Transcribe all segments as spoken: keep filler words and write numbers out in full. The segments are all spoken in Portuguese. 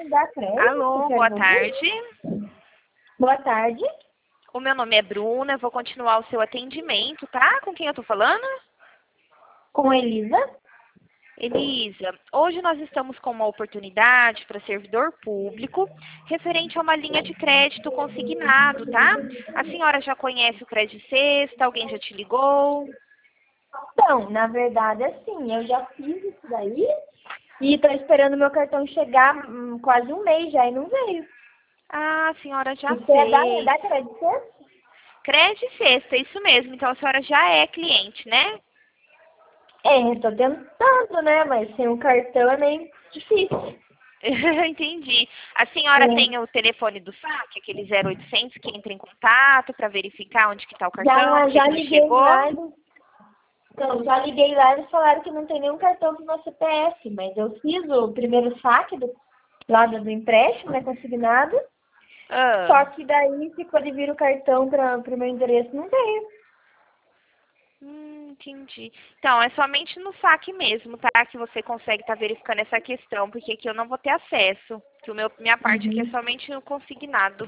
me dar crédito? Alô, Quer boa dizer? tarde. Boa tarde. O meu nome é Bruna, eu vou continuar o seu atendimento, tá? Com quem eu tô falando? Com Elisa? Elisa, hoje nós estamos com uma oportunidade para servidor público referente a uma linha de crédito consignado, tá? A senhora já conhece o Crédito Sexta? Alguém já te ligou? Então, na verdade, assim, eu já fiz isso daí e tô esperando meu cartão chegar hum, quase um mês já e não veio. Ah, a senhora já Você é da, fez. da Crédito? Crédito Sexta, isso mesmo. Então a senhora já é cliente, né? É, tô tentando, né? Mas sem o cartão é meio difícil. Entendi. A senhora tem É. o telefone do saque, aquele zero oitocentos que entra em contato para verificar onde que está o cartão, Já, por que já que não liguei chegou? lá, eles- então, já liguei lá e eles falaram que não tem nenhum cartão pro meu C P F, mas eu fiz o primeiro saque do lado do empréstimo, né, consignado, Ah, só que daí ficou de vir o cartão para o meu endereço, não veio. hum, entendi. Então, é somente no saque mesmo, tá? Que você consegue estar verificando essa questão, porque aqui eu não vou ter acesso. Que o meu, minha parte aqui é Uhum. somente no consignado.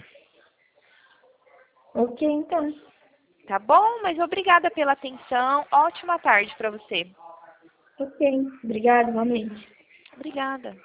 Ok, então. Tá bom? Mas obrigada pela atenção. Ótima tarde para você. Ok, obrigada, igualmente. Obrigada.